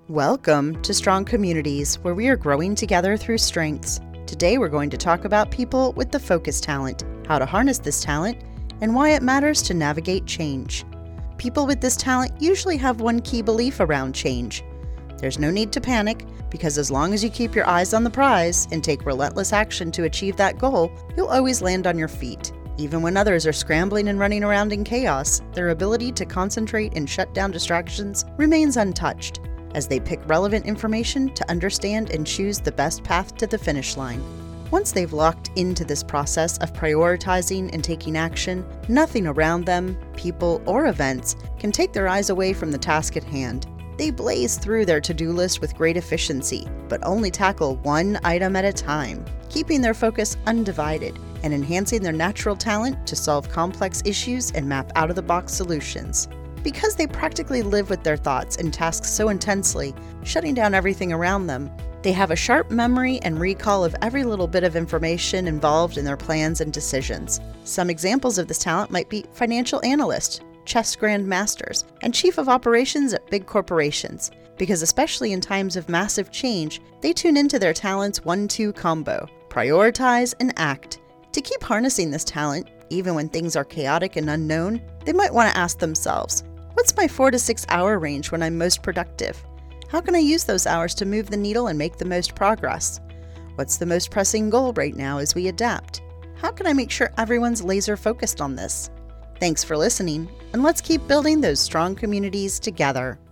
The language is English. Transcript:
Welcome to Strong Communities, where we are growing together through strengths. Today we're going to talk about people with the focus talent, how to harness this talent, and why it matters to navigate change. People with this talent usually have one key belief around change. There's no need to panic, because as long as you keep your eyes on the prize and take relentless action to achieve that goal, you'll always land on your feet. Even when others are scrambling and running around in chaos, their ability to concentrate and shut down distractions remains untouched, as they pick relevant information to understand and choose the best path to the finish line. Once they've locked into this process of prioritizing and taking action, nothing around them, people, or events can take their eyes away from the task at hand. They blaze through their to-do list with great efficiency, but only tackle one item at a time, keeping their focus undivided and enhancing their natural talent to solve complex issues and map out-of-the-box solutions. Because they practically live with their thoughts and tasks so intensely, shutting down everything around them, they have a sharp memory and recall of every little bit of information involved in their plans and decisions. Some examples of this talent might be financial analyst, chess grandmasters, and chief of operations at big corporations, because especially in times of massive change, they tune into their talent's 1-2 combo: prioritize and act. To keep harnessing this talent, even when things are chaotic and unknown, they might want to ask themselves, what's my 4 to 6 hour range when I'm most productive? How can I use those hours to move the needle and make the most progress? What's the most pressing goal right now as we adapt? How can I make sure everyone's laser focused on this? Thanks for listening, and let's keep building those strong communities together.